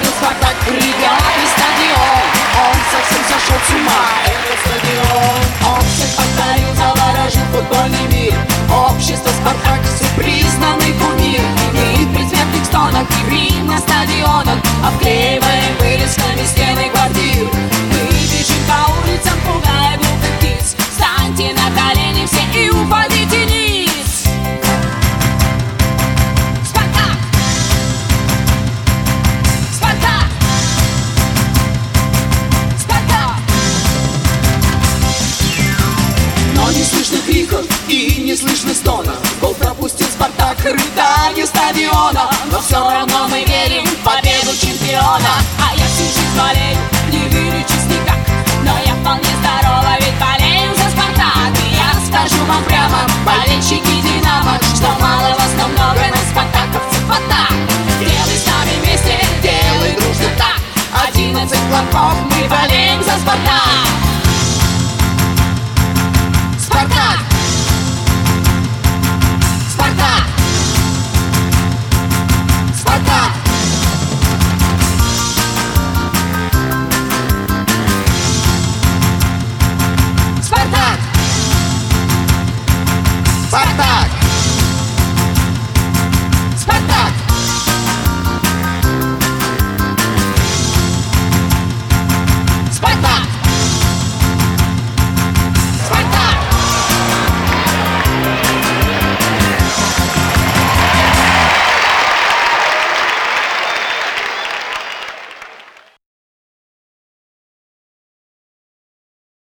пропустил Спартак, ребятный стадион. Он совсем сошел с ума, этот стадион. Он всех покорил, заворожил футбольный мир. Общество Спартак, всепризнанный кумир. И при цветных стонах, и грим на стадионах обклеиваем вывесками стены квартир. Мы бежим по улицам, пугая глупых птиц. Встаньте на колени все и упадите ниц. Спартак! Спартак! Спартак! Но не слышно криков и не слышно стона. Гол пропустил Спартак, рыдание стадиона. Но все равно мы верим